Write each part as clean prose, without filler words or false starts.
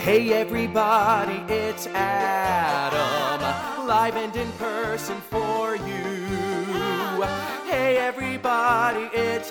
Hey everybody, it's Adam, live and in person for you. Hey everybody, it's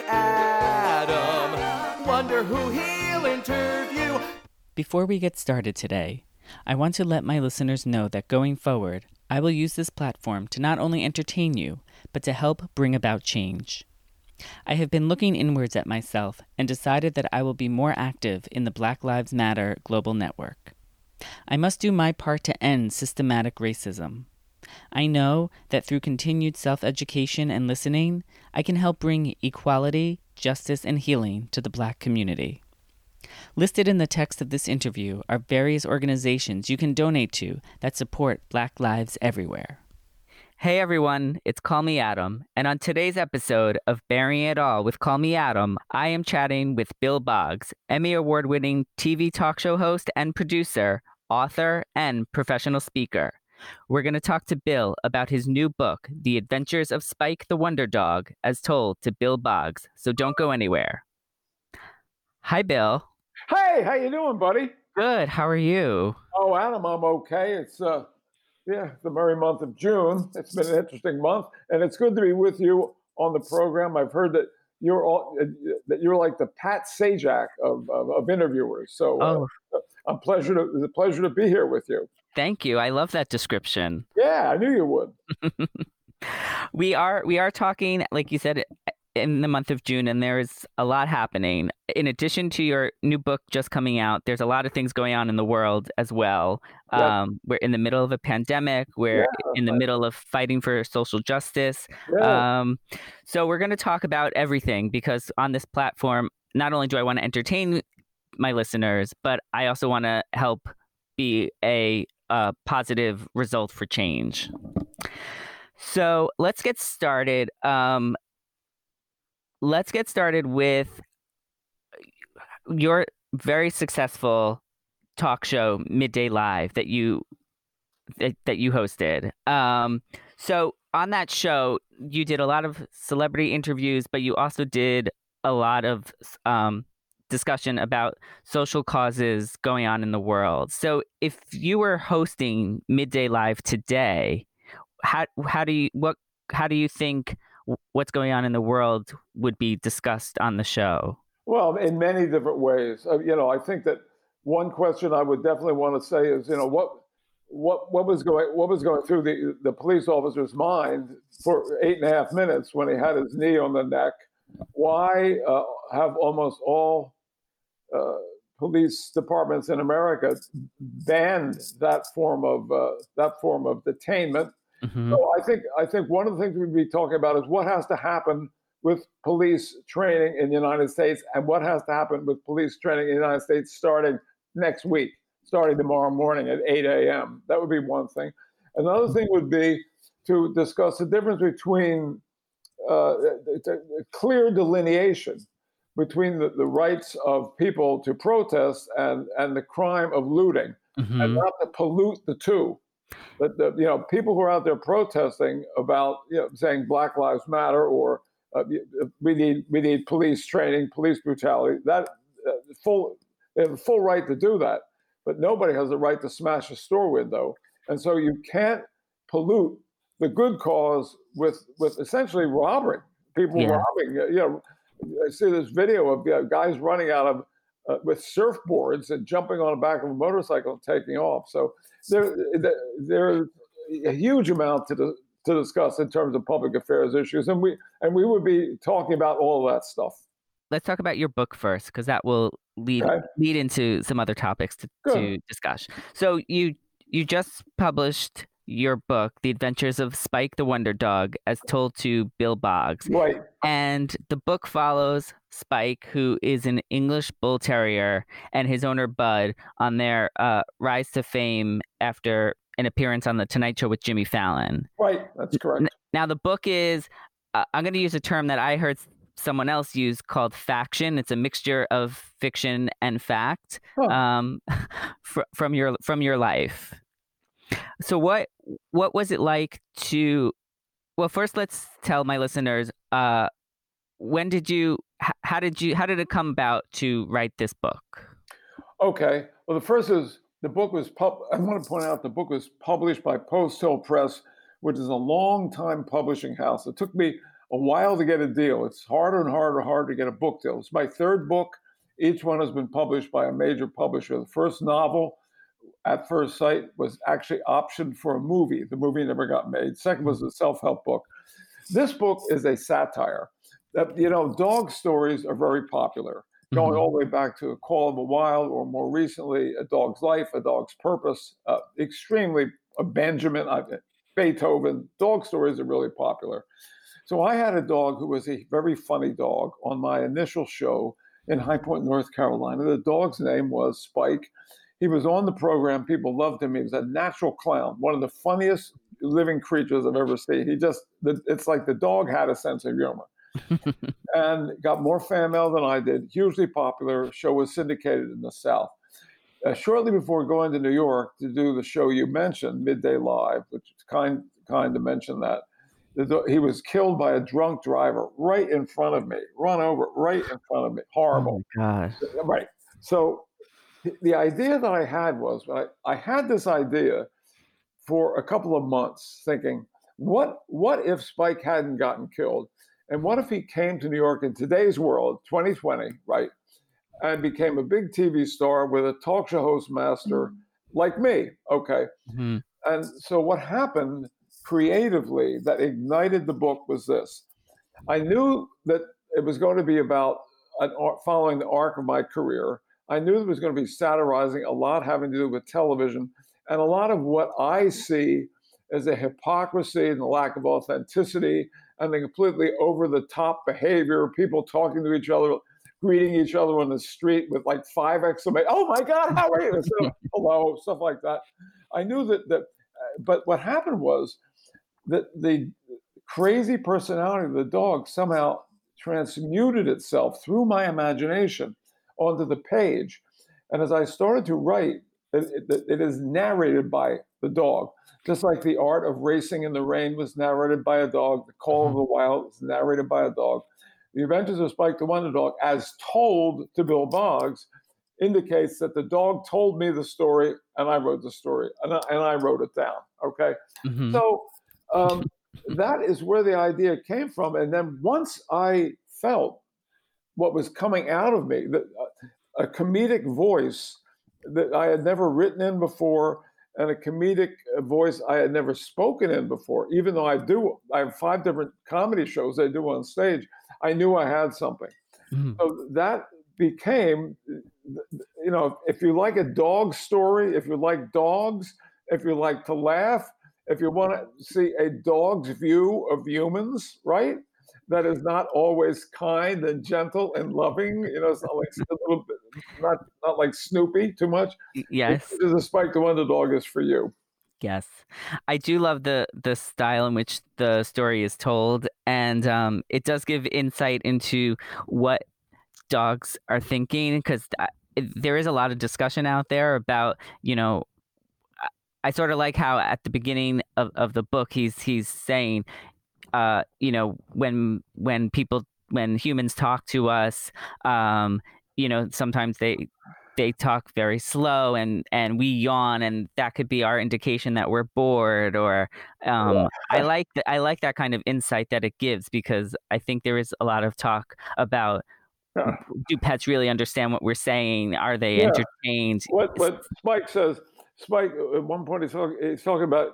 Adam, wonder who he'll interview. Before we get started today, I want to let my listeners know that going forward, I will use this platform to not only entertain you, but to help bring about change. I have been looking inwards at myself and decided that I will be more active in the Black Lives Matter global network. I must do my part to end systematic racism. I know that through continued self-education and listening, I can help bring equality, justice, and healing to the Black community. Listed in the text of this interview are various organizations you can donate to that support Black lives everywhere. Hey everyone, it's Call Me Adam, and on today's episode of Burying It All with Call Me Adam, I am chatting with Bill Boggs, Emmy Award-winning TV talk show host and producer, author, and professional speaker. We're going to talk to Bill about his new book, The Adventures of Spike the Wonder Dog, as told to Bill Boggs, so don't go anywhere. Hi, Bill. Hey, how you doing, buddy? Good, how are you? Oh, Adam, I'm okay. It's the merry month of June. It's been an interesting month, and it's good to be with you on the program. I've heard that you're like the Pat Sajak of interviewers. So it's a pleasure to be here with you. Thank you. I love that description. Yeah, I knew you would. We are talking, like you said, in the month of June, and there's a lot happening. In addition to your new book just coming out, there's a lot of things going on in the world as well. Yep. We're in the middle of a pandemic. We're in the middle of fighting for social justice. Yeah. So we're going to talk about everything, because on this platform, not only do I want to entertain my listeners, but I also want to help be a positive result for change. So let's get started. Let's get started with your very successful talk show, Midday Live, that you hosted. So on that show, you did a lot of celebrity interviews, but you also did a lot of discussion about social causes going on in the world. So if you were hosting Midday Live today, how do you think what's going on in the world would be discussed on the show? Well, in many different ways. I think that one question I would definitely want to say is, what was going through the police officer's mind for 8.5 minutes when he had his knee on the neck? Why have almost all police departments in America banned that form of detainment? Mm-hmm. So I think one of the things we'd be talking about is what has to happen with police training in the United States, and what has to happen with police training in the United States starting next week, starting tomorrow morning at 8 a.m. That would be one thing. Another thing would be to discuss the difference between clear delineation between the rights of people to protest and the crime of looting, mm-hmm. and not to pollute the two. But people who are out there protesting about saying Black Lives Matter or we need police training, police brutality. They have a full right to do that, but nobody has the right to smash a store window. And so you can't pollute the good cause with essentially robbing people. Yeah. Robbing. I see this video of guys running out of with surfboards and jumping on the back of a motorcycle and taking off. So there's a huge amount to discuss in terms of public affairs issues, and we would be talking about all of that stuff. Let's talk about your book first, because that will lead into some other topics to discuss. So you just published your book, The Adventures of Spike the Wonder Dog, as told to Bill Boggs. Right. And the book follows Spike, who is an English bull terrier, and his owner Bud on their rise to fame after an appearance on The Tonight Show with Jimmy Fallon. Right, that's correct. Now the book is, I'm going to use a term that I heard someone else use called faction. It's a mixture of fiction and fact. From your life. So what was it like to? Well, first let's tell my listeners. When did you? How did it come about to write this book? Okay. Well, the first is The book was I want to point out the book was published by Post Hill Press, which is a long-time publishing house. It took me a while to get a deal. It's harder and harder to get a book deal. It's my third book. Each one has been published by a major publisher. The first novel, At First Sight, was actually optioned for a movie. The movie never got made. Second was a self-help book. This book is a satire. That, dog stories are very popular, going all the way back to A Call of the Wild, or more recently, A Dog's Life, A Dog's Purpose, extremely Benjamin, Beethoven. Dog stories are really popular. So I had a dog who was a very funny dog on my initial show in High Point, North Carolina. The dog's name was Spike. He was on the program. People loved him. He was a natural clown, one of the funniest living creatures I've ever seen. It's like the dog had a sense of humor. And got more fan mail than I did. Hugely popular. Show was syndicated in the South. Shortly before going to New York to do the show you mentioned, Midday Live, which is kind to mention that, he was killed by a drunk driver right in front of me, run over right in front of me. Horrible. Oh my God. Right. So the idea that I had was, I had this idea for a couple of months, thinking, what if Spike hadn't gotten killed? And what if he came to New York in today's world, 2020, right, and became a big TV star with a talk show host master like me, okay? Mm-hmm. And so what happened creatively that ignited the book was this. I knew that it was going to be about following the arc of my career. I knew it was going to be satirizing, a lot having to do with television, and a lot of what I see as a hypocrisy and the lack of authenticity and the completely over-the-top behavior, people talking to each other, greeting each other on the street with like 5 exclamations, "Oh my God, how are you?" So, hello, stuff like that. I knew that, but what happened was that the crazy personality of the dog somehow transmuted itself through my imagination onto the page. And as I started to write, it is narrated by the dog. Just like The Art of Racing in the Rain was narrated by a dog, The Call of the Wild was narrated by a dog. The Adventures of Spike the Wonder Dog, as told to Bill Boggs, indicates that the dog told me the story and I wrote the story and I wrote it down, okay? Mm-hmm. So that is where the idea came from. And then once I felt what was coming out of me, a comedic voice that I had never written in before, and a comedic voice I had never spoken in before, even though I have 5 different comedy shows I do on stage, I knew I had something. Mm-hmm. So that became, if you like a dog story, if you like dogs, if you like to laugh, if you want to see a dog's view of humans, right? That is not always kind and gentle and loving. It's not like a little bit, not like Snoopy too much. Yes. It is a Spike the Wonder Dog is for you. Yes. I do love the style in which the story is told. And it does give insight into what dogs are thinking, because there is a lot of discussion out there about, I sort of like how at the beginning of the book, he's saying, when humans talk to us, sometimes they talk very slow and we yawn, and that could be our indication that we're bored. Or I like that kind of insight that it gives, because I think there is a lot of talk about, do pets really understand what we're saying? Are they entertained? What Spike says. Spike at one point he's talking about,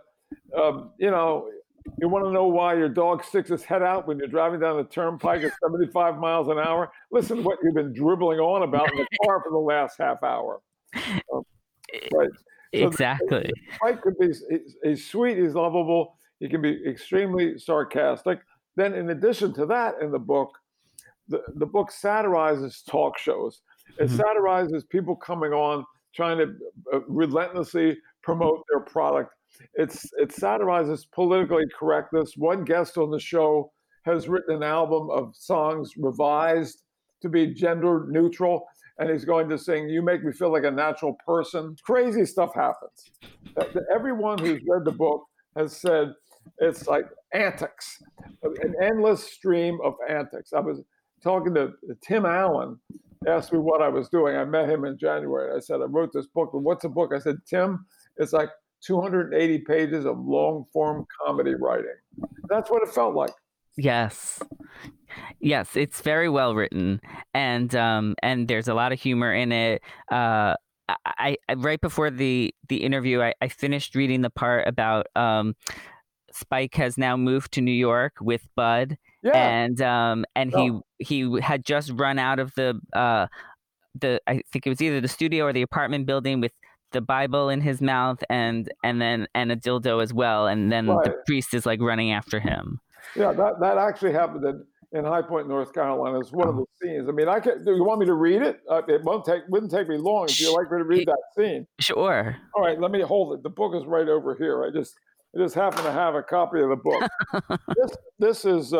you want to know why your dog sticks his head out when you're driving down the turnpike at 75 miles an hour? Listen to what you've been dribbling on about in the car for the last half hour. Right. So exactly. Spike could be, he's sweet, he's lovable, he can be extremely sarcastic. Then in addition to that, in the book, the book satirizes talk shows. It satirizes people coming on trying to relentlessly promote their product. It satirizes politically correctness. One guest on the show has written an album of songs revised to be gender neutral, and he's going to sing "You Make Me Feel Like a Natural Person." Crazy stuff happens. Everyone who's read the book has said it's like antics, an endless stream of antics. I was talking to Tim Allen, asked me what I was doing. I met him in January. I said, I wrote this book. What's a book? I said, Tim, it's like 280 pages of long form comedy writing. That's what it felt like. Yes. Yes, it's very well written, and there's a lot of humor in it. I right before the interview, I finished reading the part about Spike has now moved to New York with Bud, and he had just run out of the I think it was either the studio or the apartment building with the Bible in his mouth and a dildo as well, and then the priest is like running after him. Yeah, that actually happened in High Point, North Carolina. It's one of the scenes. I mean, do you want me to read it? It wouldn't take me long if you'd like me to read that scene. Sure. All right, let me hold it. The book is right over here. I just happen to have a copy of the book. This is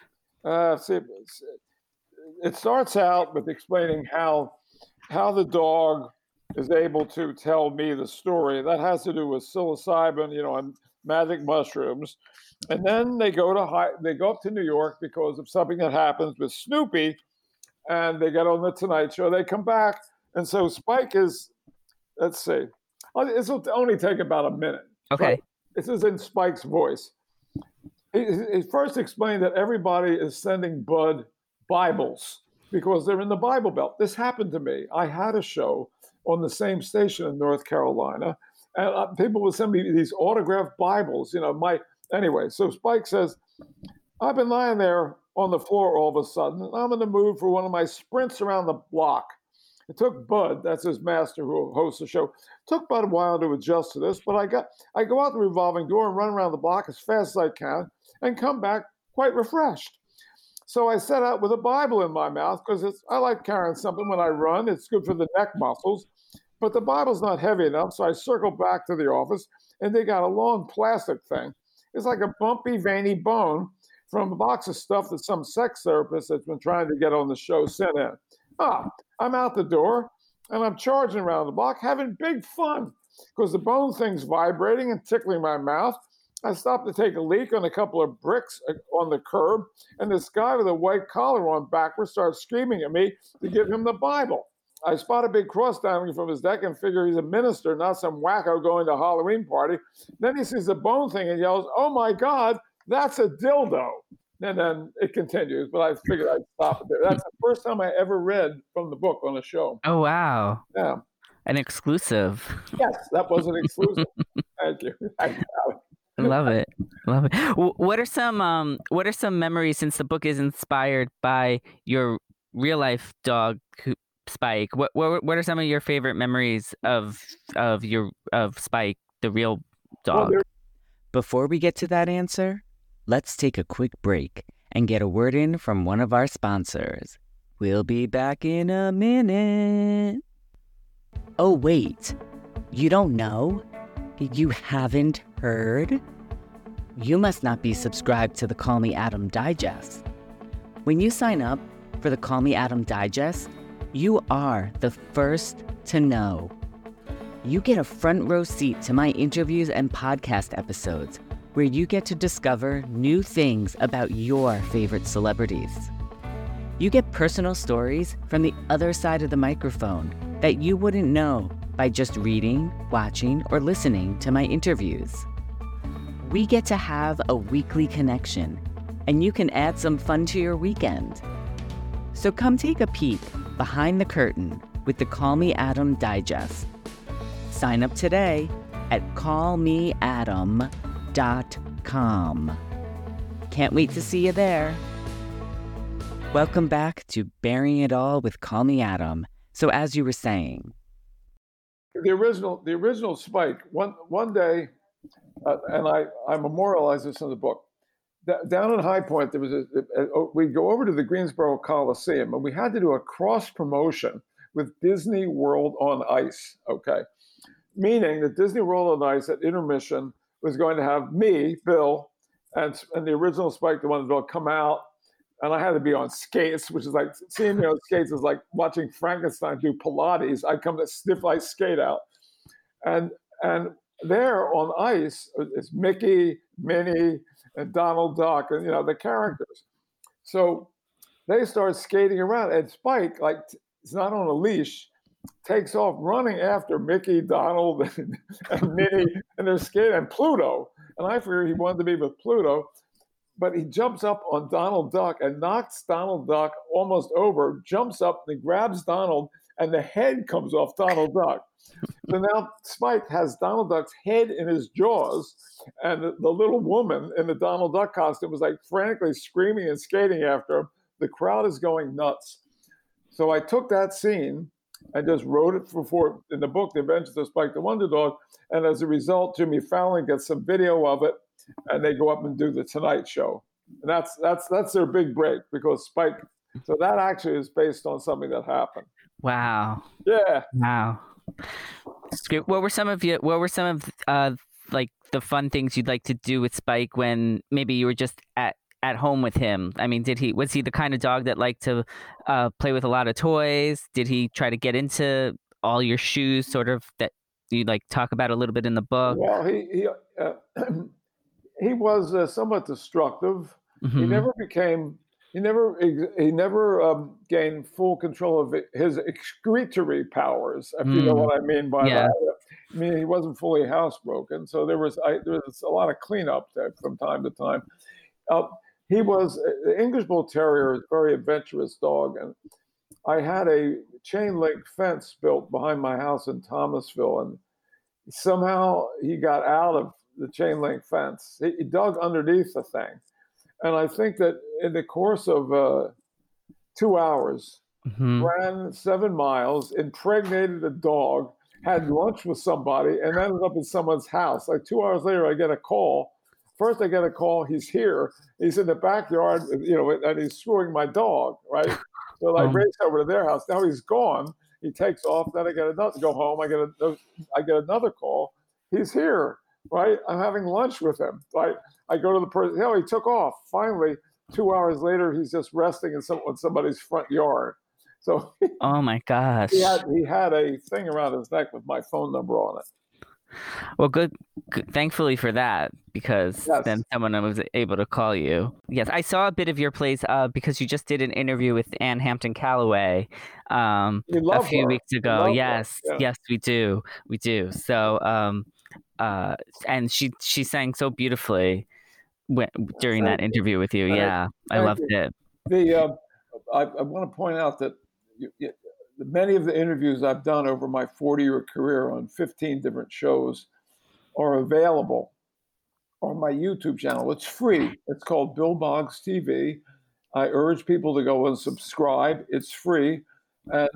it starts out with explaining how the dog is able to tell me the story. That has to do with psilocybin, and magic mushrooms. And then they go up to New York because of something that happens with Snoopy, and they get on the Tonight Show. They come back, and so Spike is, let's see, this will only take about a minute. Okay. Right? This is in Spike's voice. He first explained that everybody is sending Bud Bibles because they're in the Bible Belt. This happened to me. I had a show on the same station in North Carolina, and people would send me these autographed Bibles. Anyway, so Spike says, I've been lying there on the floor all of a sudden, and I'm in the mood for one of my sprints around the block. It took Bud, that's his master who hosts the show, took Bud a while to adjust to this, but I go out the revolving door and run around the block as fast as I can and come back quite refreshed. So I set out with a Bible in my mouth because I like carrying something when I run. It's good for the neck muscles, but the Bible's not heavy enough, so I circle back to the office, and they got a long plastic thing. It's like a bumpy, veiny bone from a box of stuff that some sex therapist that's been trying to get on the show sent in. I'm out the door, and I'm charging around the block, having big fun, because the bone thing's vibrating and tickling my mouth. I stopped to take a leak on a couple of bricks on the curb, and this guy with a white collar on backwards starts screaming at me to give him the Bible. I spot a big cross dangling from his neck and figure he's a minister, not some wacko going to a Halloween party. Then he sees the bone thing and yells, "Oh my God, that's a dildo." And then it continues, but I figured I'd stop it there. That's the first time I ever read from the book on a show. Oh, wow. Yeah. An exclusive. Yes, that was an exclusive. Thank you. Love it. What are some memories, since the book is inspired by your real life dog, Spike? What are some of your favorite memories of Spike, the real dog? Before we get to that answer, let's take a quick break and get a word in from one of our sponsors. We'll be back in a minute. Oh, wait. You don't know? You haven't heard? You must not be subscribed to the Call Me Adam Digest. When you sign up for the Call Me Adam Digest, you are the first to know. You get a front row seat to my interviews and podcast episodes, where you get to discover new things about your favorite celebrities. You get personal stories from the other side of the microphone that you wouldn't know by just reading, watching, or listening to my interviews. We get to have a weekly connection, and you can add some fun to your weekend. So come take a peek behind the curtain with the Call Me Adam Digest. Sign up today at callmeadam.com. Can't wait to see you there. Welcome back to Burying It All with Call Me Adam. So as you were saying, the original Spike. One day, and I memorialize this in the book. Down in High Point, there was we'd go over to the Greensboro Coliseum, and we had to do a cross promotion with Disney World on Ice. Okay, meaning that Disney World on Ice at intermission was going to have me, Bill, and the original Spike, the one that will come out, and I had to be on skates, which is like seeing me on skates is like watching Frankenstein do Pilates. I come to stiff ice skate out, and there on ice is Mickey, Minnie, and Donald Duck, and the characters. So they start skating around, and Spike, like He's not on a leash, takes off running after Mickey, Donald, and Minnie, and they're skating, and Pluto. And I figured he wanted to be with Pluto, but he jumps up on Donald Duck and knocks Donald Duck almost over, jumps up and he grabs Donald, and the head comes off Donald Duck. So now Spike has Donald Duck's head in his jaws, and the little woman in the Donald Duck costume was like frantically screaming and skating after him. The crowd is going nuts. So I took that scene and just wrote it for in the book, The Adventures of Spike the Wonder Dog. And as a result, Jimmy Fallon gets some video of it, and they go up and do the Tonight Show. And that's their big break, because Spike. So that actually is based on something that happened. Wow. Yeah. Wow. What were some of like the fun things you'd like to do with Spike when maybe you were just at home with him? I mean, was he the kind of dog that liked to play with a lot of toys? Did he try to get into all your shoes, sort of, that you like talk about a little bit in the book? Well, he was somewhat destructive. Mm-hmm. He never gained full control of his excretory powers, if you know what I mean by that. I mean, he wasn't fully housebroken, so there was a lot of cleanup there from time to time. He was the English Bull Terrier, is a very adventurous dog, and I had a chain link fence built behind my house in Thomasville, and somehow he got out of the chain link fence. He dug underneath the thing. And I think that in the course of 2 hours, ran 7 miles, impregnated a dog, had lunch with somebody, and ended up in someone's house. Like 2 hours later, I get a call. First, I get a call. He's here. He's in the backyard, and he's screwing my dog, right? So I race over to their house. Now he's gone. He takes off. Then I get another. Go home. I get another call. He's here, right? I'm having lunch with him. I go to the person. He took off. Finally, 2 hours later, he's just resting in somebody's front yard. So, oh my gosh, he had a thing around his neck with my phone number on it. Well, good. Thankfully for that, because then someone was able to call you. Yes, I saw a bit of your plays because you just did an interview with Anne Hampton Callaway a few weeks ago. Yes, we do. So, and she sang so beautifully during that interview with you. Yeah, I loved it. I want to point out that many of the interviews I've done over my 40-year career on 15 different shows are available on my YouTube channel. It's free. It's called Bill Boggs TV. I urge people to go and subscribe. It's free. And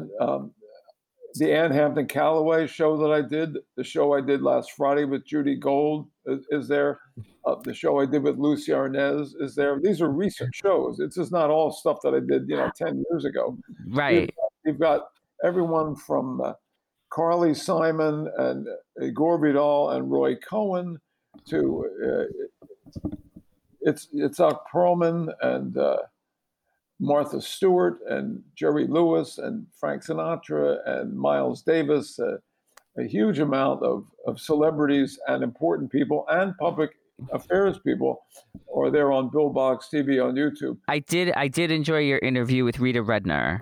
the Anne Hampton Callaway show that I did, the show I did last Friday with Judy Gold is there. The show I did with Lucy Arnaz is there. These are recent shows. It's just not all stuff that I did, 10 years ago. Right. You've got everyone from Carly Simon and Gore Vidal and Roy Cohen to Itzhak Perlman and Martha Stewart and Jerry Lewis and Frank Sinatra and Miles Davis, a huge amount of celebrities and important people and public affairs people are there on Bill Boggs TV on YouTube. I did enjoy your interview with Rita Rudner.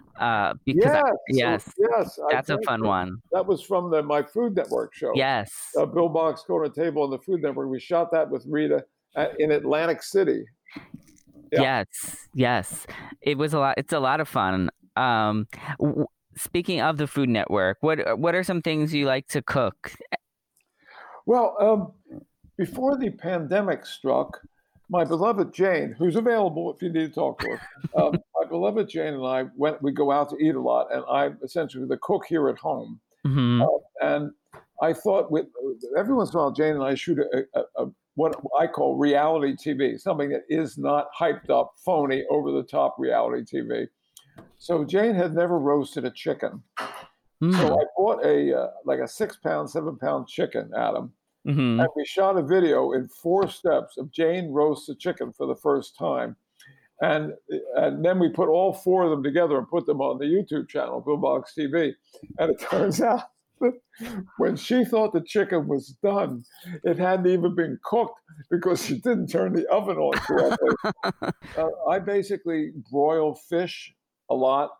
Yes, that's a fun one. That was from my Food Network show. Yes, Bill Boggs Corner Table on the Food Network. We shot that with Rita in Atlantic City. Yeah. Yes, it was a lot. It's a lot of fun. Speaking of the Food Network, what are some things you like to cook? Well, before the pandemic struck, my beloved Jane, who's available if you need to talk to her, my beloved Jane and I we go out to eat a lot, and I'm essentially the cook here at home. Mm-hmm. And I thought every once in a while, Jane and I shoot a what I call reality TV, something that is not hyped up, phony, over the top reality TV. So Jane had never roasted a chicken. Mm. So I bought a 6-pound, 7-pound chicken, Adam. Mm-hmm. And we shot a video in 4 steps of Jane roasts a chicken for the first time. And then we put all 4 of them together and put them on the YouTube channel, Bill Boggs TV. And it turns out that when she thought the chicken was done, it hadn't even been cooked because she didn't turn the oven on correctly. I basically broil fish a lot.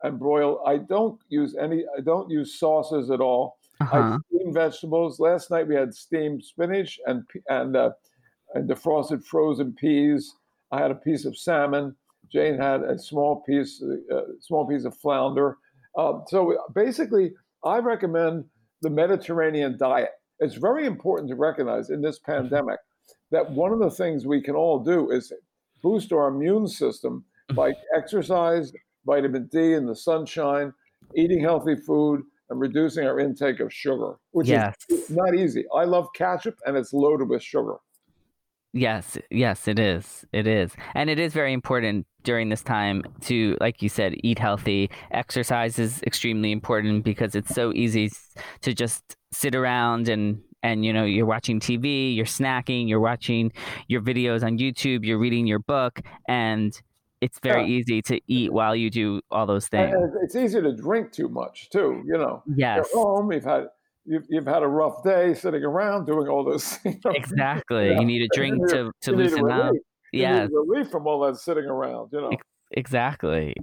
and broil. I don't use sauces at all. I steam vegetables. Last night we had steamed spinach and defrosted frozen peas. I had a piece of salmon. Jane had a small piece of flounder. So basically, I recommend the Mediterranean diet. It's very important to recognize in this pandemic that one of the things we can all do is boost our immune system by exercise, vitamin D in the sunshine, eating healthy food, and reducing our intake of sugar, which is not easy. I love ketchup, and it's loaded with sugar. Yes, it is. It is. And it is very important during this time to, like you said, eat healthy. Exercise is extremely important because it's so easy to just sit around and you're watching TV, you're snacking, you're watching your videos on YouTube, you're reading your book, and it's very easy to eat while you do all those things. And it's easy to drink too much too, Yes. You're home, you've had a rough day sitting around doing all those things. Exactly. You need a drink to loosen up. You need relief from all that sitting around, Exactly.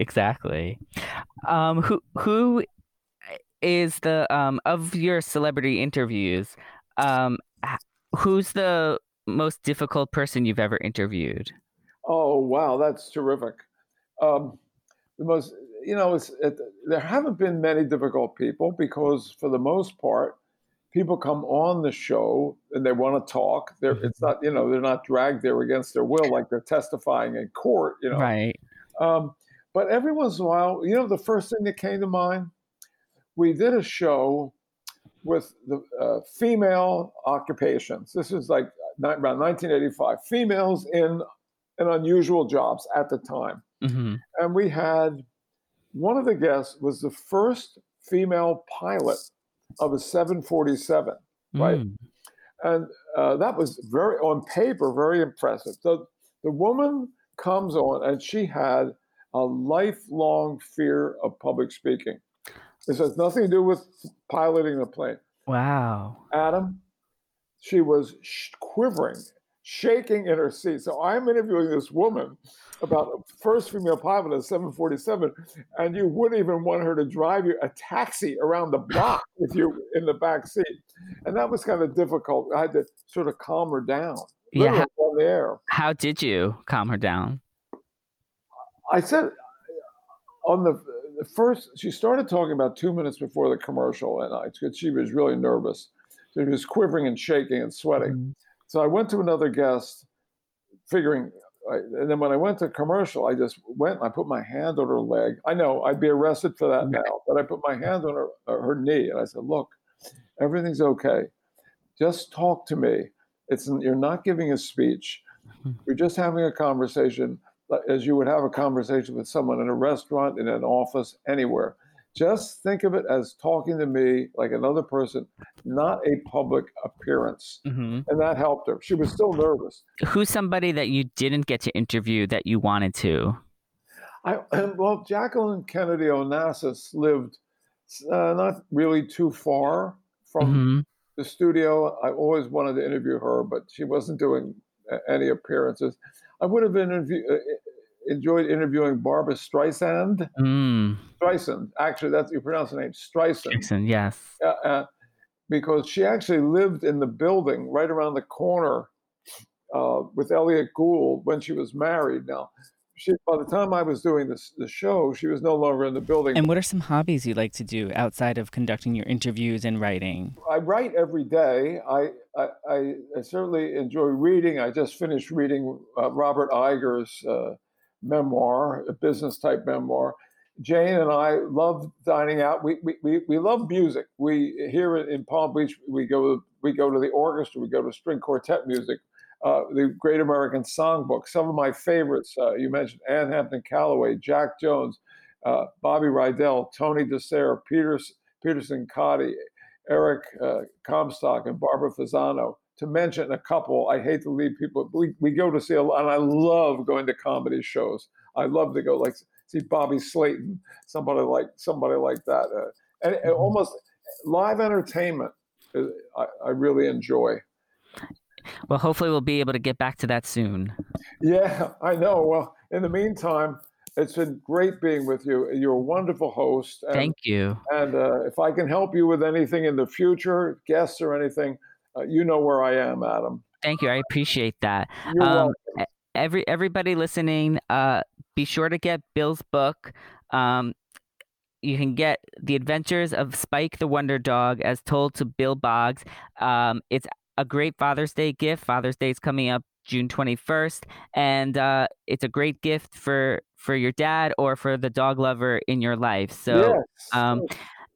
Who is the of your celebrity interviews, who's the most difficult person you've ever interviewed? Oh, wow, that's terrific. The most, there haven't been many difficult people because for the most part, people come on the show and they want to talk. It's not, they're not dragged there against their will like they're testifying in court, Right. But every once in a while, the first thing that came to mind, we did a show with the female occupations. This is like around 1985, females in unusual jobs at the time. And we had one of the guests was the first female pilot of a 747, right? And that was on paper, very impressive. So the woman comes on and she had a lifelong fear of public speaking. This has nothing to do with piloting the plane. Wow. Adam, she was quivering, shaking in her seat. So I'm interviewing this woman about the first female pilot of 747, and you wouldn't even want her to drive you a taxi around the block with you in the back seat. And that was kind of difficult. I had to sort of calm her down. Yeah. On the air. How did you calm her down? I said on the first, she started talking about 2 minutes before the commercial, and she was really nervous. So she was quivering and shaking and sweating. So I went to another guest, figuring, and then when I went to commercial, I just went and I put my hand on her leg. I know I'd be arrested for that now, but I put my hand on her knee and I said, "Look, everything's okay. Just talk to me. You're not giving a speech. You're just having a conversation as you would have a conversation with someone in a restaurant, in an office, anywhere. Just think of it as talking to me like another person, not a public appearance." And that helped her. She was still nervous. Who's somebody that you didn't get to interview that you wanted to? Well, Jacqueline Kennedy Onassis lived not really too far from the studio. I always wanted to interview her, but she wasn't doing any appearances. I would have enjoyed interviewing Barbra Streisand. Streisand, actually, that's you pronounce the name, Streisand. Streisand, yes. Because she actually lived in the building right around the corner with Elliot Gould when she was married. Now, by the time I was doing the show, she was no longer in the building. And what are some hobbies you like to do outside of conducting your interviews and writing? I write every day. I certainly enjoy reading. I just finished reading Robert Iger's memoir, a business-type memoir. Jane and I love dining out. We love music. We here in Palm Beach, we go to the orchestra. We go to string quartet music. The Great American Songbook. Some of my favorites. You mentioned Anne Hampton Callaway, Jack Jones, Bobby Rydell, Tony DeSere, Peterson Cotty, Eric Comstock, and Barbara Fasano. To mention a couple, I hate to leave people. We go to see a lot, and I love going to comedy shows. I love to go see Bobby Slayton, somebody like that, and almost live entertainment. I really enjoy. Well, hopefully we'll be able to get back to that soon. Yeah, I know. Well, in the meantime, It's been great being with you. You're a wonderful host. And, Thank you. And if I can help you with anything in the future, guests or anything, you know where I am, Adam. Thank you. I appreciate that. You're welcome. Everybody listening, be sure to get Bill's book. You can get The Adventures of Spike the Wonder Dog as told to Bill Boggs. It's a great Father's Day gift. Father's Day is coming up June 21st, and it's a great gift for your dad or for the dog lover in your life. So, yes.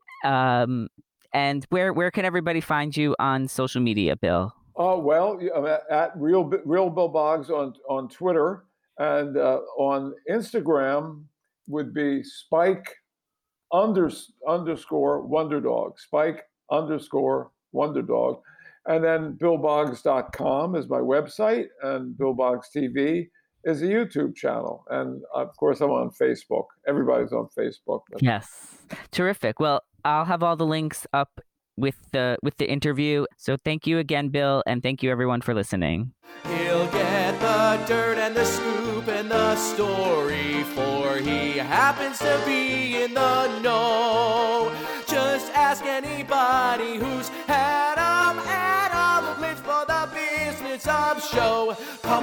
And where can everybody find you on social media, Bill? Oh, well, at Real Bill Boggs on Twitter, and on Instagram would be Spike underscore Wonder Dog, Spike underscore Wonder Dog. And then BillBoggs.com is my website, and Bill Boggs TV is a YouTube channel. And of course, I'm on Facebook. Everybody's on Facebook. Yes. Terrific. Well, I'll have all the links up with the interview. So thank you again, Bill, and thank you everyone for listening. He'll get the dirt and the scoop and the story, for he happens to be in the know. Just ask anybody who's Adam. Adam lives for the business of show.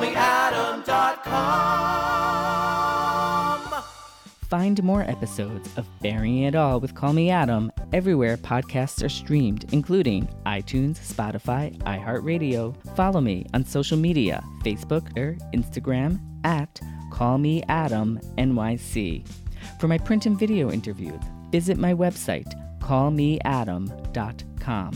CallMeAdam.com. Find more episodes of Burying It All with Call Me Adam everywhere podcasts are streamed, including iTunes, Spotify, iHeartRadio. Follow me on social media, Facebook or Instagram at Call Me Adam NYC. For my print and video interviews, visit my website, callmeadam.com.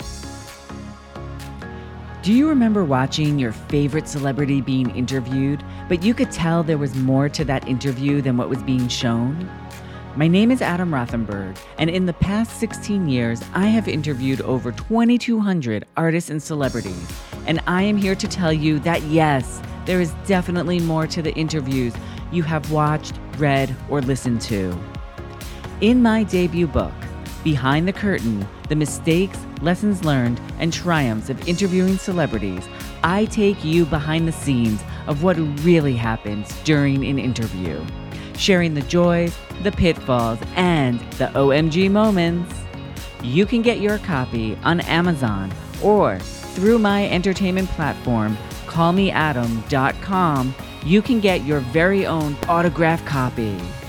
Do you remember watching your favorite celebrity being interviewed, but you could tell there was more to that interview than what was being shown? My name is Adam Rothenberg, and in the past 16 years, I have interviewed over 2,200 artists and celebrities. And I am here to tell you that yes, there is definitely more to the interviews you have watched, read, or listened to. In my debut book, Behind the Curtain, the mistakes, lessons learned, and triumphs of interviewing celebrities, I take you behind the scenes of what really happens during an interview, sharing the joys, the pitfalls, and the OMG moments. You can get your copy on Amazon or through my entertainment platform, callmeadam.com. You can get your very own autographed copy.